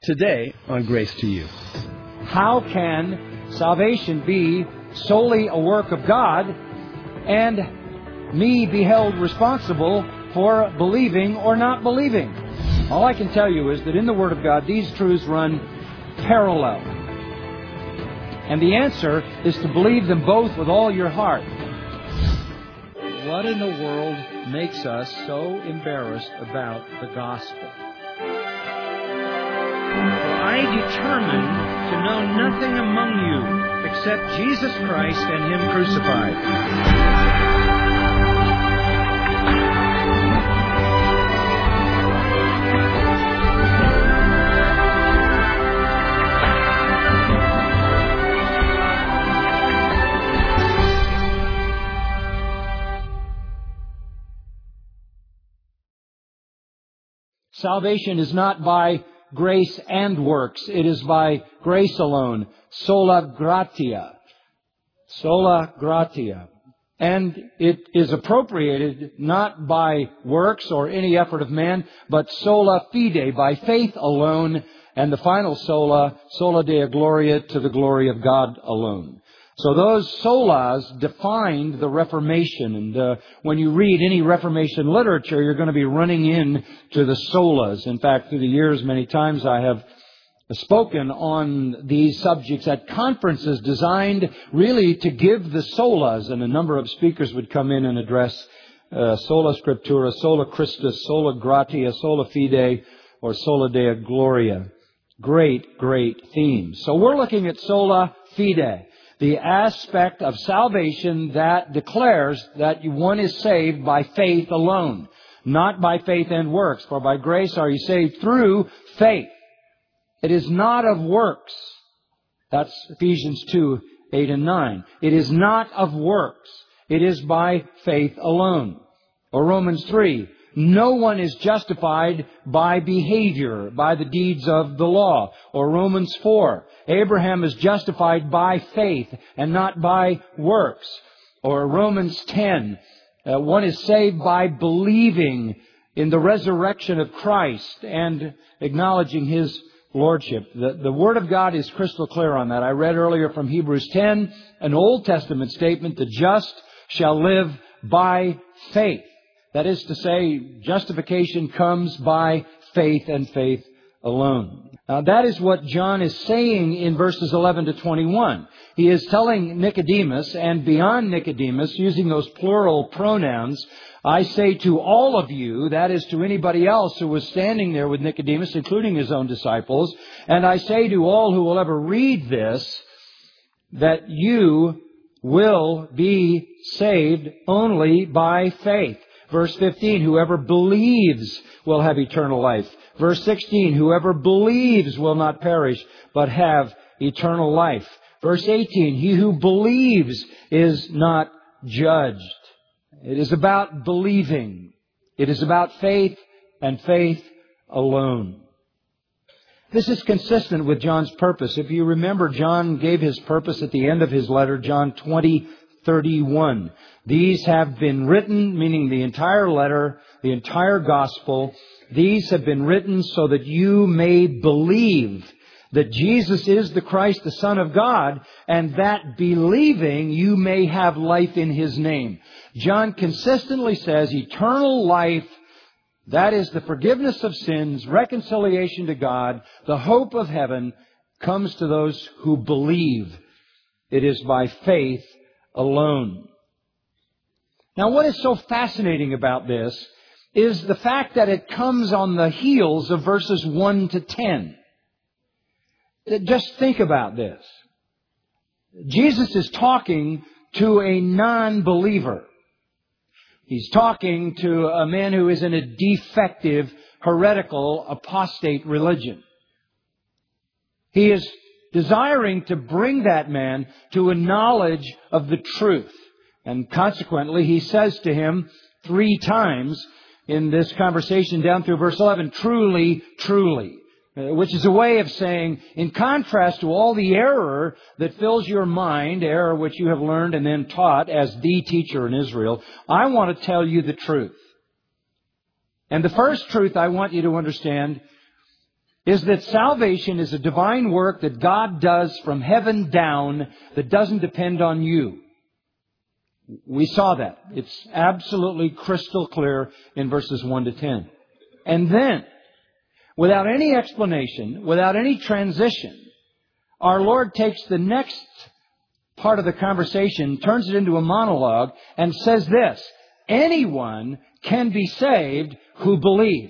today on Grace to You. How can salvation be solely a work of God and me be held responsible for believing or not believing? All I can tell you is that in the Word of God, these truths run parallel. And the answer is to believe them both with all your heart. What in the world makes us so embarrassed about the gospel? I determined to know nothing among you except Jesus Christ and Him crucified. Salvation is not by grace and works. It is by grace alone. Sola gratia. Sola gratia. And it is appropriated not by works or any effort of man, but sola fide, by faith alone. And the final sola, sola dea gloria, to the glory of God alone. So those solas defined the Reformation. And when you read any Reformation literature, you're going to be running in to the solas. In fact, through the years, many times I have spoken on these subjects at conferences designed really to give the solas. And a number of speakers would come in and address sola scriptura, sola Christus, sola gratia, sola fide, or sola dea gloria. Great, great themes. So we're looking at sola fide, the aspect of salvation that declares that one is saved by faith alone, not by faith and works. For by grace are you saved through faith. It is not of works. That's Ephesians 2, 8 and 9. It is not of works. It is by faith alone. Or Romans 3. No one is justified by behavior, by the deeds of the law. Or Romans 4. Abraham is justified by faith and not by works. Or Romans 10. One is saved by believing in the resurrection of Christ and acknowledging His Lordship. The Word of God is crystal clear on that. I read earlier from Hebrews 10, an Old Testament statement, the just shall live by faith. That is to say, justification comes by faith and faith alone. Now, that is what John is saying in verses 11 to 21. He is telling Nicodemus, and beyond Nicodemus, using those plural pronouns, I say to all of you, that is to anybody else who was standing there with Nicodemus, including his own disciples, and I say to all who will ever read this, that you will be saved only by faith. Verse 15, whoever believes will have eternal life. Verse 16, whoever believes will not perish, but have eternal life. Verse 18, he who believes is not judged. It is about believing. It is about faith and faith alone. This is consistent with John's purpose. If you remember, John gave his purpose at the end of his letter, John 20:31. These have been written, meaning the entire letter, the entire gospel. These have been written so that you may believe that Jesus is the Christ, the Son of God, and that believing you may have life in His name. John consistently says eternal life, that is the forgiveness of sins, reconciliation to God, the hope of heaven, comes to those who believe. It is by faith alone. Now, what is so fascinating about this is the fact that it comes on the heels of verses 1 to 10. Just think about this. Jesus is talking to a non-believer. He's talking to a man who is in a defective, heretical, apostate religion. He is desiring to bring that man to a knowledge of the truth. And consequently, he says to him 3 times in this conversation down through verse 11, truly, truly. Which is a way of saying, in contrast to all the error that fills your mind, error which you have learned and then taught as the teacher in Israel, I want to tell you the truth. And the first truth I want you to understand is that salvation is a divine work that God does from heaven down that doesn't depend on you. We saw that. It's absolutely crystal clear in verses 1 to 10. And then, without any explanation, without any transition, our Lord takes the next part of the conversation, turns it into a monologue, and says this: anyone can be saved who believes.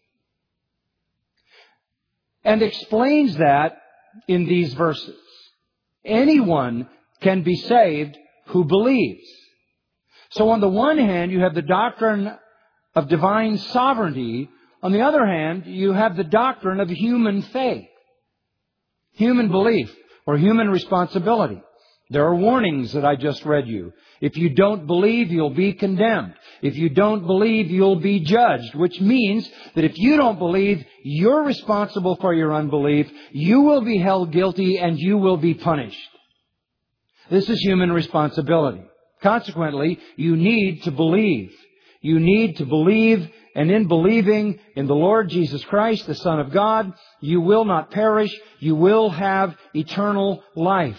And explains that in these verses. Anyone can be saved who believes. So on the one hand, you have the doctrine of divine sovereignty. On the other hand, you have the doctrine of human faith, human belief, or human responsibility. There are warnings that I just read you. If you don't believe, you'll be condemned. If you don't believe, you'll be judged, which means that if you don't believe, you're responsible for your unbelief. You will be held guilty and you will be punished. This is human responsibility. Consequently, you need to believe. You need to believe, and in believing in the Lord Jesus Christ, the Son of God, you will not perish. You will have eternal life.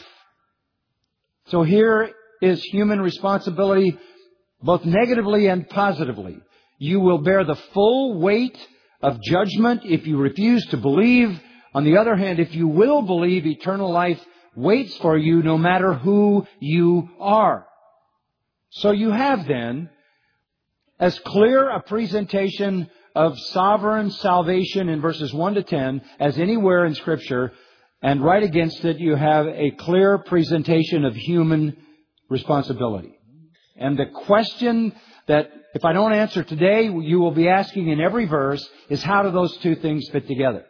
So here is human responsibility, both negatively and positively. You will bear the full weight of judgment if you refuse to believe. On the other hand, if you will believe, eternal life waits for you no matter who you are. So you have then as clear a presentation of sovereign salvation in verses 1 to 10 as anywhere in Scripture. And right against it, you have a clear presentation of human responsibility. And the question that, if I don't answer today, you will be asking in every verse is, how do those two things fit together?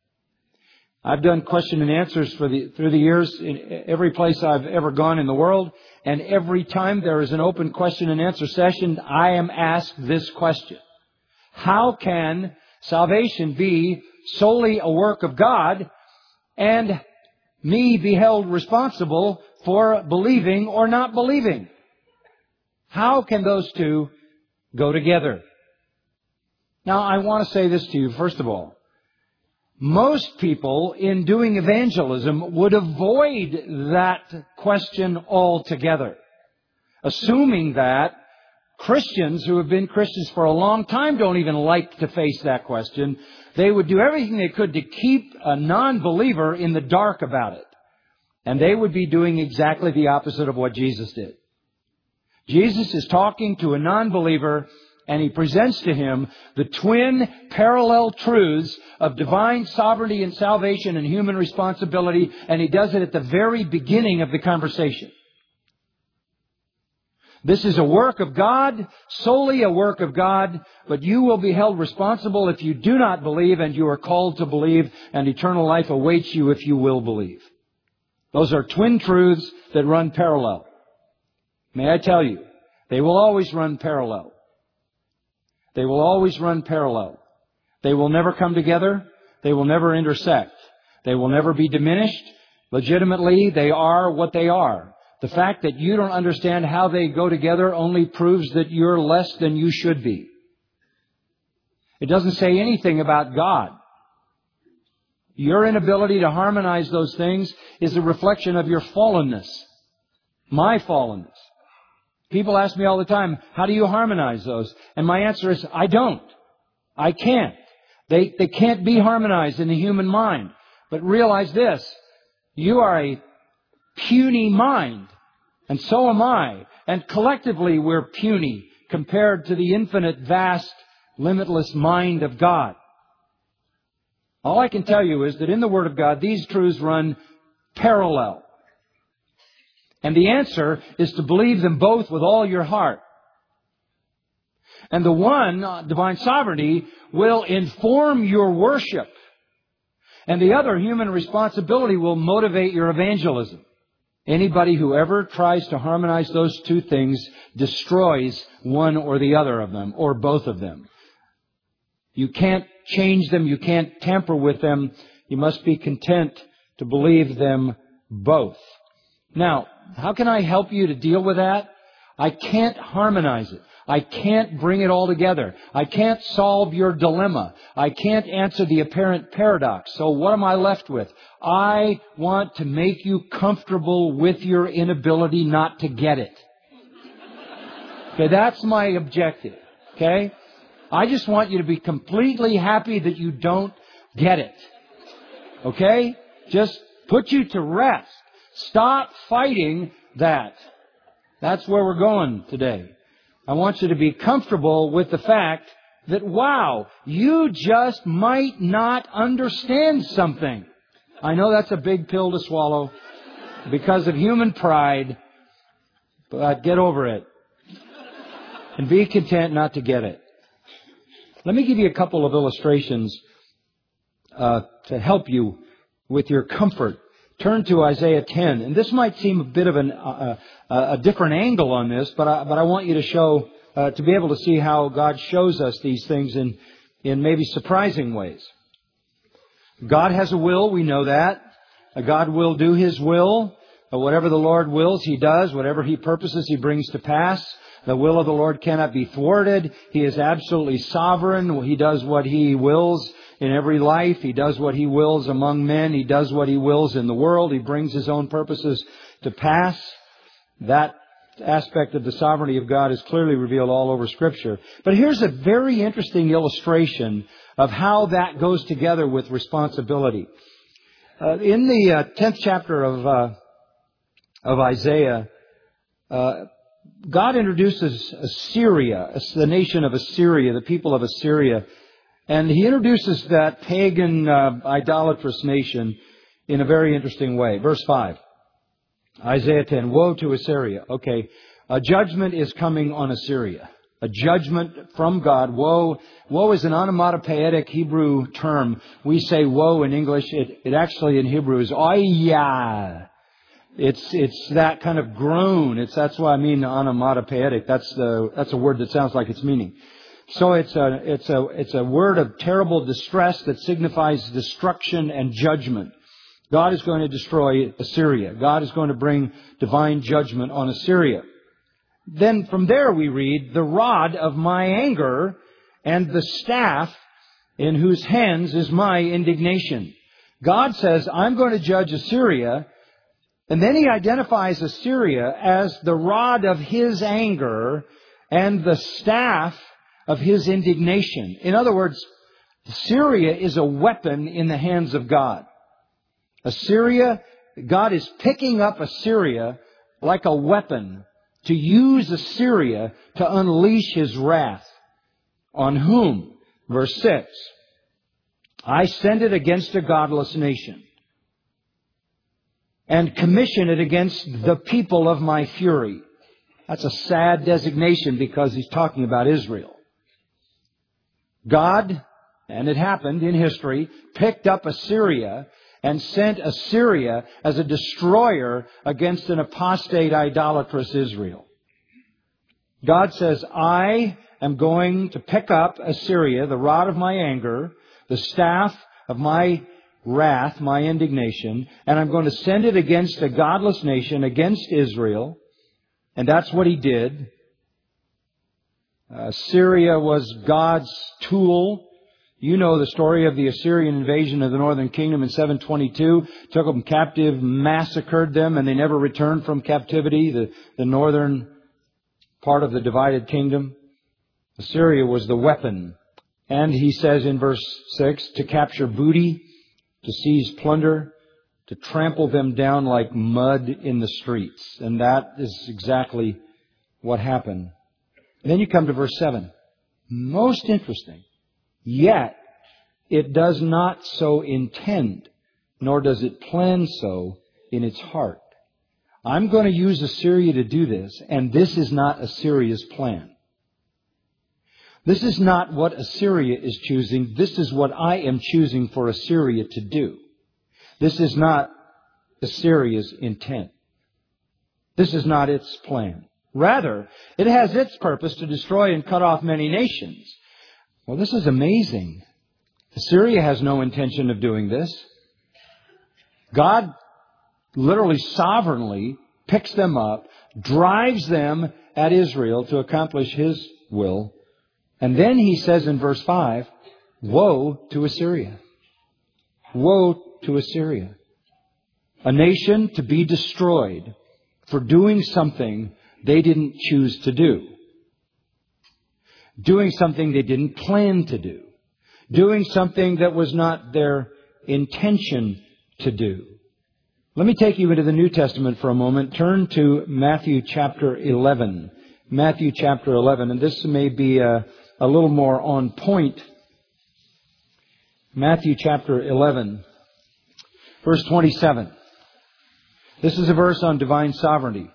I've done question and answers through the years in every place I've ever gone in the world. And every time there is an open question and answer session, I am asked this question: how can salvation be solely a work of God and me be held responsible for believing or not believing? How can those two go together? Now, I want to say this to you, first of all. Most people in doing evangelism would avoid that question altogether, assuming that Christians who have been Christians for a long time don't even like to face that question. They would do everything they could to keep a non-believer in the dark about it. And they would be doing exactly the opposite of what Jesus did. Jesus is talking to a non-believer, and He presents to him the twin parallel truths of divine sovereignty and salvation and human responsibility, and He does it at the very beginning of the conversation. This is a work of God, solely a work of God, but you will be held responsible if you do not believe, and you are called to believe, and eternal life awaits you if you will believe. Those are twin truths that run parallel. May I tell you, they will always run parallel. They will always run parallel. They will never come together. They will never intersect. They will never be diminished. Legitimately, they are what they are. The fact that you don't understand how they go together only proves that you're less than you should be. It doesn't say anything about God. Your inability to harmonize those things is a reflection of your fallenness. My fallenness. People ask me all the time, how do you harmonize those? And my answer is, I don't. I can't. They can't be harmonized in the human mind. But realize this, you are a puny mind, and so am I. And collectively we're puny compared to the infinite, vast, limitless mind of God. All I can tell you is that in the Word of God, these truths run parallel. And the answer is to believe them both with all your heart. And the one, divine sovereignty, will inform your worship. And the other, human responsibility, will motivate your evangelism. Anybody who ever tries to harmonize those two things destroys one or the other of them, or both of them. You can't change them. You can't tamper with them. You must be content to believe them both. Now, how can I help you to deal with that? I can't harmonize it. I can't bring it all together. I can't solve your dilemma. I can't answer the apparent paradox. So what am I left with? I want to make you comfortable with your inability not to get it. Okay, that's my objective. Okay? I just want you to be completely happy that you don't get it. Okay? Just put you to rest. Stop fighting that. That's where we're going today. I want you to be comfortable with the fact that, wow, you just might not understand something. I know that's a big pill to swallow because of human pride, but get over it and be content not to get it. Let me give you a couple of illustrations to help you with your comfort. Turn to Isaiah 10, and this might seem a bit of a different angle on this, but I want you to show to be able to see how God shows us these things in maybe surprising ways. God has a will, we know that. God will do His will. Whatever the Lord wills, He does. Whatever He purposes, He brings to pass. The will of the Lord cannot be thwarted. He is absolutely sovereign. He does what He wills in every life. He does what He wills among men. He does what He wills in the world. He brings His own purposes to pass. That aspect of the sovereignty of God is clearly revealed all over Scripture. But here's a very interesting illustration of how that goes together with responsibility. In the 10th chapter of Isaiah, God introduces Assyria, the nation of Assyria, the people of Assyria. And He introduces that pagan, idolatrous nation in a very interesting way. Verse 5, Isaiah 10, woe to Assyria. Okay, a judgment is coming on Assyria. A judgment from God. Woe is an onomatopoeic Hebrew term. We say woe in English. It actually in Hebrew is oyah. It's that kind of groan. That's why I mean onomatopoeic. That's a word that sounds like its meaning. So it's a word of terrible distress that signifies destruction and judgment. God is going to destroy Assyria. God is going to bring divine judgment on Assyria. Then from there we read, the rod of my anger and the staff in whose hands is my indignation. God says, I'm going to judge Assyria. And then He identifies Assyria as the rod of His anger and the staff of His indignation. In other words, Assyria is a weapon in the hands of God. Assyria, God is picking up Assyria like a weapon to use Assyria to unleash His wrath. On whom? Verse 6. I send it against a godless nation and commission it against the people of my fury. That's a sad designation because He's talking about Israel. God, and it happened in history, picked up Assyria and sent Assyria as a destroyer against an apostate, idolatrous Israel. God says, I am going to pick up Assyria, the rod of my anger, the staff of my wrath, my indignation, and I'm going to send it against a godless nation, against Israel. And that's what He did. Assyria was God's tool. You know the story of the Assyrian invasion of the northern kingdom in 722. Took them captive, massacred them, and they never returned from captivity, the northern part of the divided kingdom. Assyria was the weapon. And He says in verse 6, to capture booty, to seize plunder, to trample them down like mud in the streets. And that is exactly what happened. And then you come to verse 7. Most interesting. Yet it does not so intend, nor does it plan so in its heart. I'm going to use Assyria to do this, and this is not Assyria's plan. This is not what Assyria is choosing. This is what I am choosing for Assyria to do. This is not Assyria's intent. This is not its plan. Rather, it has its purpose to destroy and cut off many nations. Well, this is amazing. Assyria has no intention of doing this. God literally sovereignly picks them up, drives them at Israel to accomplish His will. And then he says in verse 5, woe to Assyria. Woe to Assyria. A nation to be destroyed for doing something they didn't choose to do. Doing something they didn't plan to do. Doing something that was not their intention to do. Let me take you into the New Testament for a moment. Turn to Matthew chapter 11. Matthew chapter 11. And this may be a little more on point. Matthew chapter 11, verse 27. This is a verse on divine sovereignty.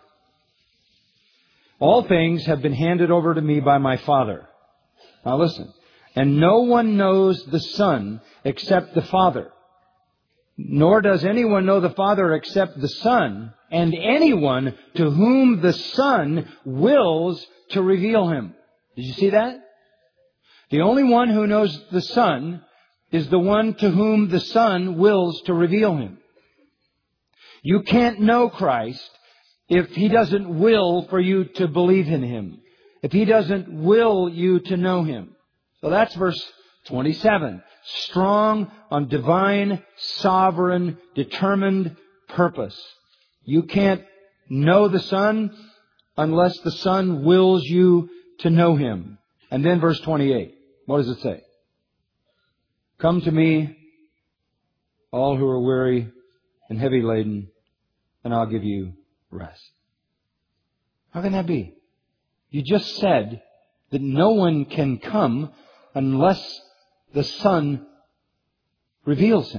All things have been handed over to me by my Father. Now listen. And no one knows the Son except the Father. Nor does anyone know the Father except the Son, and anyone to whom the Son wills to reveal Him. Did you see that? The only one who knows the Son is the one to whom the Son wills to reveal Him. You can't know Christ if He doesn't will for you to believe in Him. If He doesn't will you to know Him. So that's verse 27. Strong on divine, sovereign, determined purpose. You can't know the Son unless the Son wills you to know Him. And then verse 28. What does it say? Come to me, all who are weary and heavy laden, and I'll give you rest. How can that be? You just said that no one can come unless the Son reveals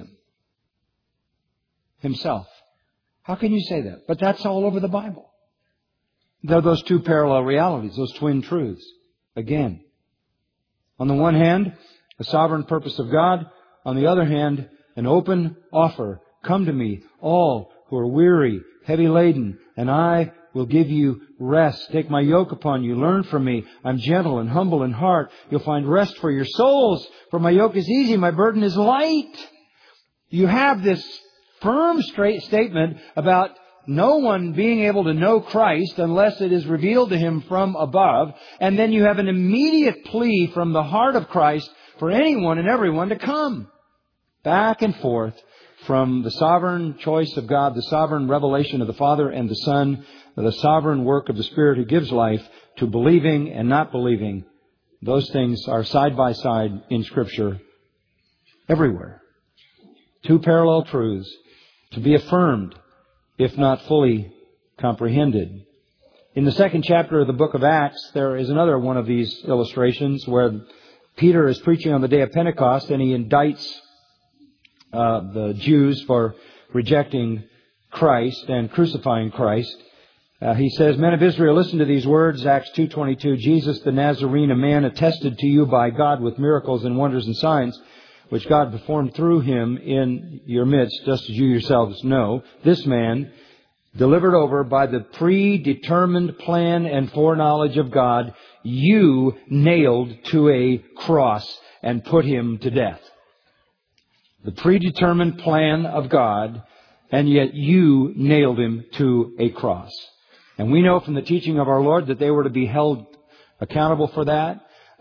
Himself. How can you say that? But that's all over the Bible. There are those two parallel realities, those twin truths. Again, on the one hand, the sovereign purpose of God. On the other hand, an open offer. Come to me, all who are weary, heavy laden, and I will give you rest. Take my yoke upon you. Learn from me. I'm gentle and humble in heart. You'll find rest for your souls. For my yoke is easy, my burden is light. You have this firm statement about no one being able to know Christ unless it is revealed to him from above. And then you have an immediate plea from the heart of Christ for anyone and everyone to come. Back and forth from the sovereign choice of God, the sovereign revelation of the Father and the Son, the sovereign work of the Spirit who gives life, to believing and not believing. Those things are side by side in Scripture everywhere. Two parallel truths to be affirmed, if not fully comprehended. In the second chapter of the book of Acts, there is another one of these illustrations where Peter is preaching on the day of Pentecost, and he indicts the Jews for rejecting Christ and crucifying Christ. He says, Men of Israel, listen to these words, Acts 2:22. Jesus the Nazarene, a man attested to you by God with miracles and wonders and signs, which God performed through him in your midst, just as you yourselves know. This man, delivered over by the predetermined plan and foreknowledge of God, you nailed to a cross and put him to death. The predetermined plan of God, and yet you nailed him to a cross. And we know from the teaching of our Lord that they were to be held accountable for that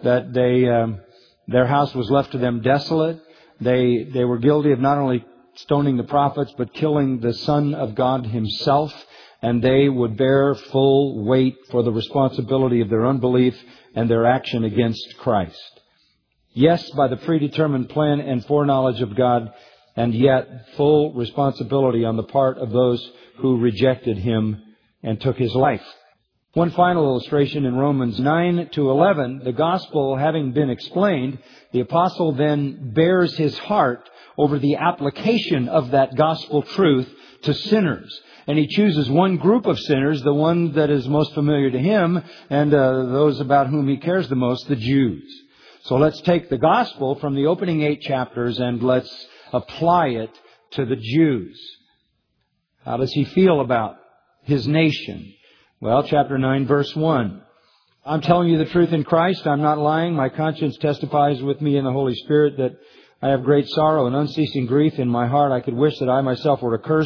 their house was left to them desolate. They were guilty of not only stoning the prophets, but killing the Son of God Himself. And they would bear full weight for the responsibility of their unbelief and their action against Christ. Yes, by the predetermined plan and foreknowledge of God, and yet full responsibility on the part of those who rejected Him and took His life. One final illustration in Romans 9-11, the gospel having been explained, the apostle then bears his heart over the application of that gospel truth to sinners. And he chooses one group of sinners, the one that is most familiar to him, and those about whom he cares the most, the Jews. So let's take the gospel from the opening 8 chapters and let's apply it to the Jews. How does he feel about his nation? Well, chapter 9, verse 1. I'm telling you the truth in Christ. I'm not lying. My conscience testifies with me in the Holy Spirit that I have great sorrow and unceasing grief in my heart. I could wish that I myself were accursed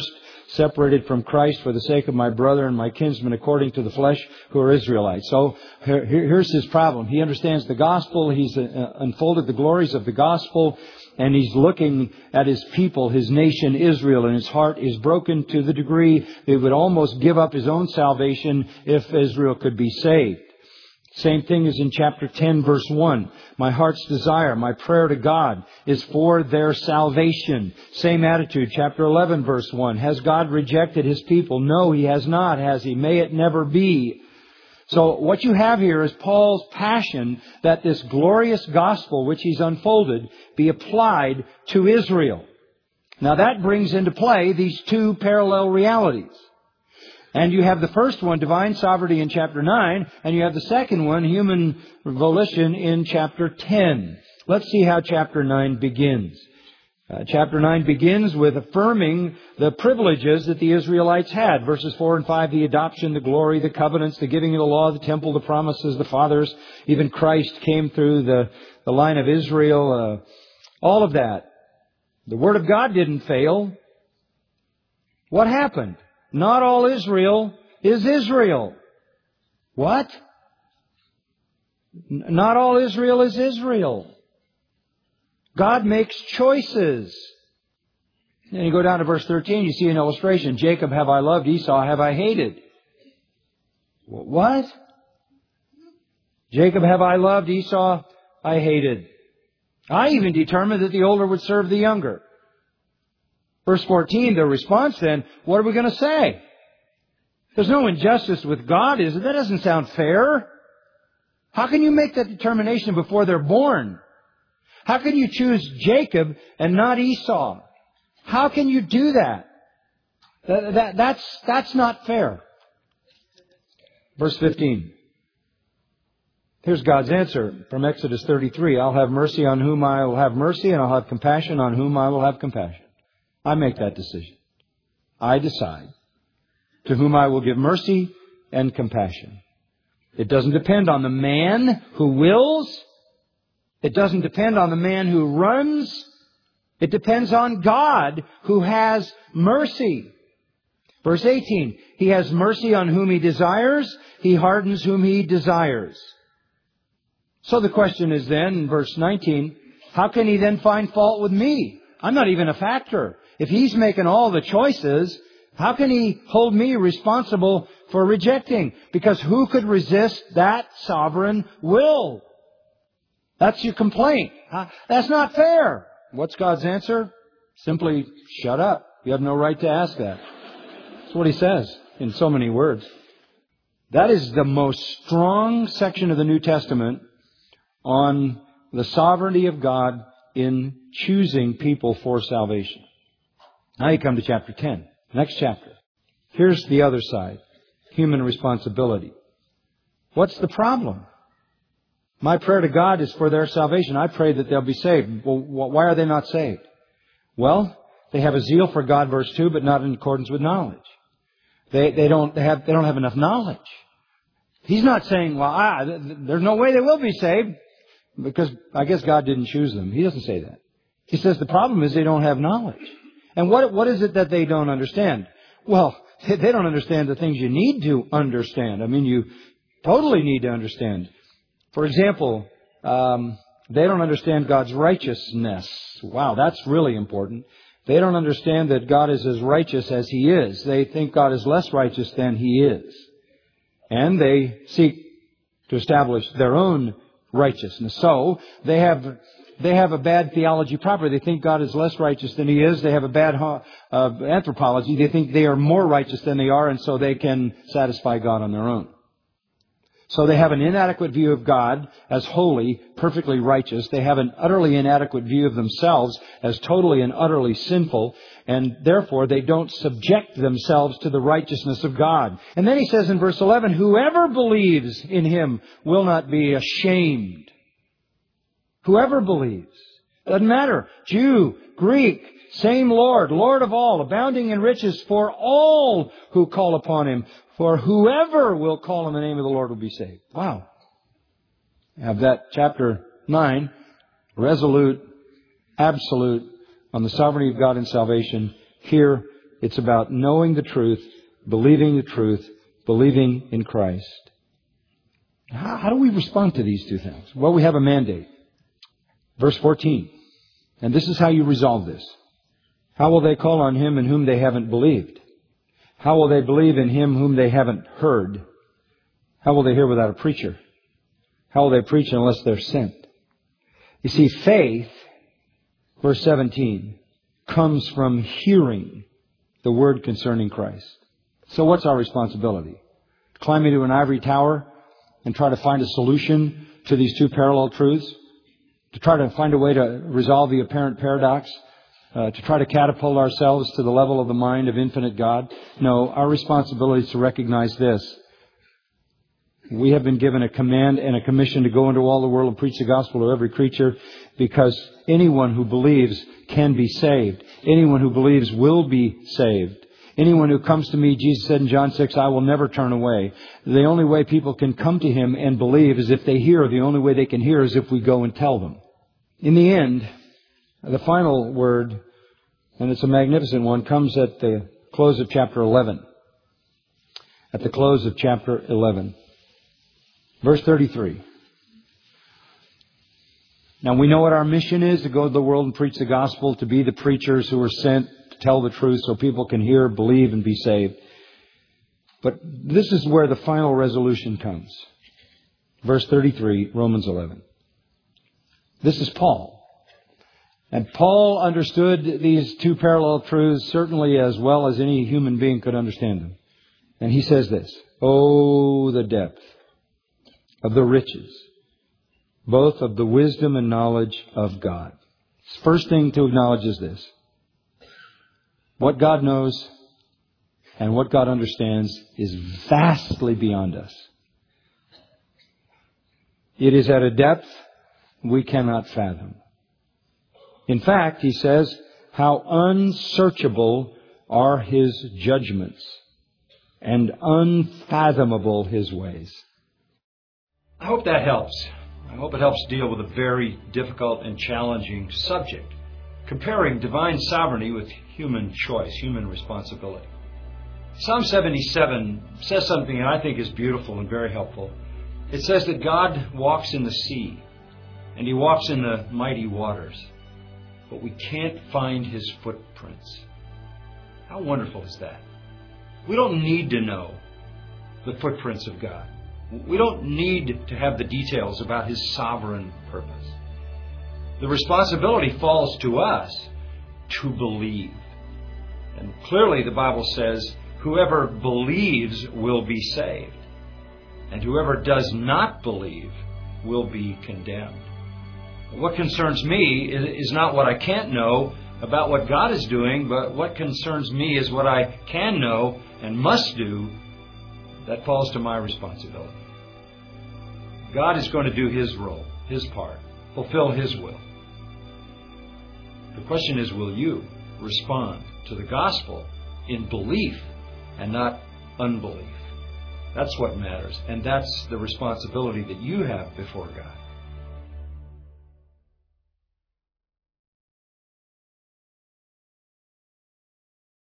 separated from Christ for the sake of my brother and my kinsmen according to the flesh, who are Israelites. So here's his problem. He understands the gospel. He's unfolded the glories of the gospel. And he's looking at his people, his nation, Israel, and his heart is broken to the degree that he would almost give up his own salvation if Israel could be saved. Same thing as in chapter 10, verse 1. My heart's desire, my prayer to God is for their salvation. Same attitude, chapter 11, verse 1. Has God rejected His people? No, He has not, has He? May it never be. So what you have here is Paul's passion that this glorious gospel which he's unfolded be applied to Israel. Now that brings into play these two parallel realities. And you have the first one, divine sovereignty, in chapter 9, and you have the second one, human volition, in chapter 10. Let's see how chapter 9 begins. Chapter 9 begins with affirming the privileges that the Israelites had. Verses 4 and 5, the adoption, the glory, the covenants, the giving of the law, the temple, the promises, the fathers. Even Christ came through the line of Israel. All of that. The Word of God didn't fail. What happened? Not all Israel is Israel. What? Not all Israel is Israel. God makes choices. And you go down to verse 13, you see an illustration. Jacob have I loved, Esau have I hated. What? Jacob have I loved, Esau I hated. I even determined that the older would serve the younger. Verse 14, their response then, what are we going to say? There's no injustice with God, is it? That doesn't sound fair. How can you make that determination before they're born? How can you choose Jacob and not Esau? How can you do that? That's not fair. Verse 15. Here's God's answer from Exodus 33. I'll have mercy on whom I will have mercy, and I'll have compassion on whom I will have compassion. I make that decision. I decide to whom I will give mercy and compassion. It doesn't depend on the man who wills. It doesn't depend on the man who runs. It depends on God who has mercy. Verse 18, He has mercy on whom He desires. He hardens whom He desires. So the question is then, in verse 19, how can He then find fault with me? I'm not even a factor. If He's making all the choices, how can He hold me responsible for rejecting? Because who could resist that sovereign will? That's your complaint. That's not fair. What's God's answer? Simply, shut up. You have no right to ask that. That's what He says in so many words. That is the most strong section of the New Testament on the sovereignty of God in choosing people for salvation. Now you come to chapter 10. Next chapter. Here's the other side. Human responsibility. What's the problem? My prayer to God is for their salvation. I pray that they'll be saved. Well, why are they not saved? Well, they have a zeal for God, verse 2, but not in accordance with knowledge. They don't have enough knowledge. He's not saying, well, there's no way they will be saved, because I guess God didn't choose them. He doesn't say that. He says the problem is they don't have knowledge. And what is it that they don't understand? Well, they don't understand the things you need to understand. I mean, you totally need to understand. For example, they don't understand God's righteousness. Wow, that's really important. They don't understand that God is as righteous as He is. They think God is less righteous than He is. And they seek to establish their own righteousness. So, they have a bad theology proper. They think God is less righteous than He is. They have a bad anthropology. They think they are more righteous than they are, and so they can satisfy God on their own. So they have an inadequate view of God as holy, perfectly righteous. They have an utterly inadequate view of themselves as totally and utterly sinful. And therefore, they don't subject themselves to the righteousness of God. And then He says in verse 11, whoever believes in Him will not be ashamed. Whoever believes. Doesn't matter. Jew, Greek, same Lord, Lord of all, abounding in riches for all who call upon Him. For whoever will call on the name of the Lord will be saved. Wow. Have that chapter 9, resolute, absolute, on the sovereignty of God in salvation. Here It's about knowing the truth, believing in Christ. How do we respond to these two things? Well, we have a mandate. Verse 14. And this is how you resolve this. How will they call on Him in whom they haven't believed? How will they believe in Him whom they haven't heard? How will they hear without a preacher? How will they preach unless they're sent? You see, faith, verse 17, comes from hearing the word concerning Christ. So what's our responsibility? Climb into an ivory tower and try to find a solution to these two parallel truths? To try to find a way to resolve the apparent paradox? To try to catapult ourselves to the level of the mind of infinite God? No, our responsibility is to recognize this. We have been given a command and a commission to go into all the world and preach the gospel to every creature, because anyone who believes can be saved. Anyone who believes will be saved. Anyone who comes to me, Jesus said in John 6, I will never turn away. The only way people can come to Him and believe is if they hear. The only way they can hear is if we go and tell them. In the end, the final word, and it's a magnificent one, comes at the close of chapter 11. At the close of chapter 11. Verse 33. Now we know what our mission is, to go to the world and preach the gospel, to be the preachers who are sent to tell the truth so people can hear, believe, and be saved. But this is where the final resolution comes. Verse 33, Romans 11. This is Paul. And Paul understood these two parallel truths certainly as well as any human being could understand them. And he says this, oh, the depth of the riches, both of the wisdom and knowledge of God. First thing to acknowledge is this. What God knows and what God understands is vastly beyond us. It is at a depth we cannot fathom. In fact, he says, how unsearchable are His judgments and unfathomable His ways. I hope that helps. I hope it helps deal with a very difficult and challenging subject, comparing divine sovereignty with human choice, human responsibility. Psalm 77 says something that I think is beautiful and very helpful. It says that God walks in the sea, and He walks in the mighty waters, but we can't find His footprints. How wonderful is that? We don't need to know the footprints of God. We don't need to have the details about His sovereign purpose. The responsibility falls to us to believe. And clearly the Bible says, whoever believes will be saved, and whoever does not believe will be condemned. What concerns me is not what I can't know about what God is doing, but what concerns me is what I can know and must do. That falls to my responsibility. God is going to do His role, His part, fulfill His will. The question is, will you respond to the gospel in belief and not unbelief? That's what matters, and that's the responsibility that you have before God.